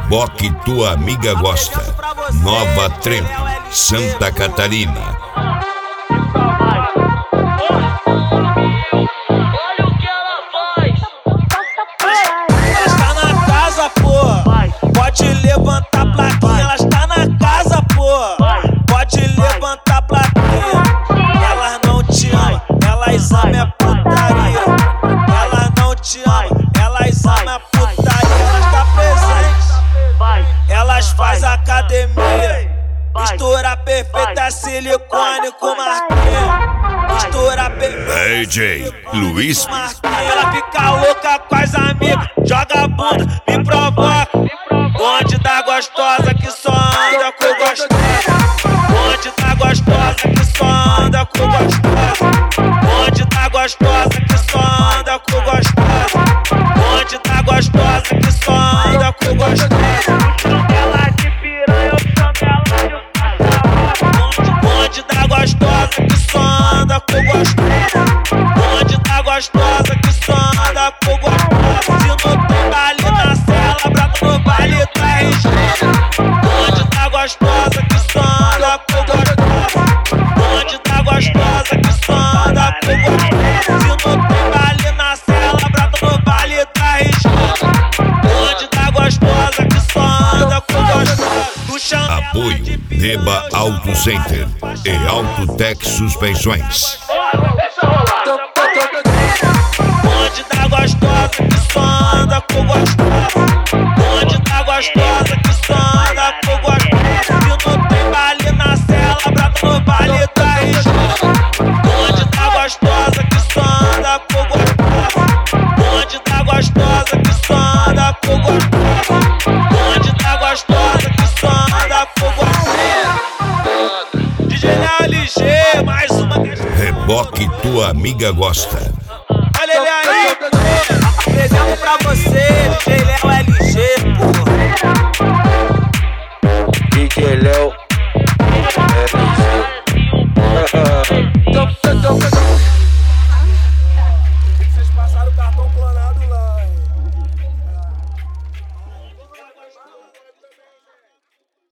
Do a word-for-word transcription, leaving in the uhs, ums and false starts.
Reboque tua amiga gosta. Nova Trem, Santa Catarina. Olha o que ela faz. Ela está na casa, pô. Pode levantar a plaquinha. Ela está na casa, pô. Pode levantar a plaquinha. Elas não te amam, elas amam a putaria. Elas não te amam, elas amam a putaria. Elas tá presente, elas faz academia. Mistura perfeita, silicone com marquinha. Mistura perfeita, D J Luiz. ela fica louca com as amigas, joga a bunda, me provoca. Onde tá gostosa que só anda com gostosa. Onde tá gostosa que só anda com gostosa. Onde tá gostosa que só anda com gostosa. Onde tá gostosa que só anda com gostosa. Ela de piranha, eu chamo ela de Onde tá gostosa que só anda com gostosa. Onde tá gostosa que só anda com gostosa. Se não tem baile na cela, brota no baile da região. Onde tá gostosa que só anda com gostosa. Onde tá gostosa que só anda com gostosa. Se não tem baile na cela, brota no baile da região. Onde tá gostosa que só anda com gostosa. Apoio Neba Auto Center e Autotec Suspensões. Onde tá gostosa que só anda com gostosa. Onde tá gostosa que só anda com gostosa. Se não tem baile na cela, brota no baile da região. Onde tá gostosa que só anda com gostosa. Onde tá gostosa que só anda com gostosa. Onde tá gostosa que só anda com gostosa. D J L G, mais uma questão. Reboque tua amiga gosta. Olha ele aí, apresento pra você, D J Léo L G.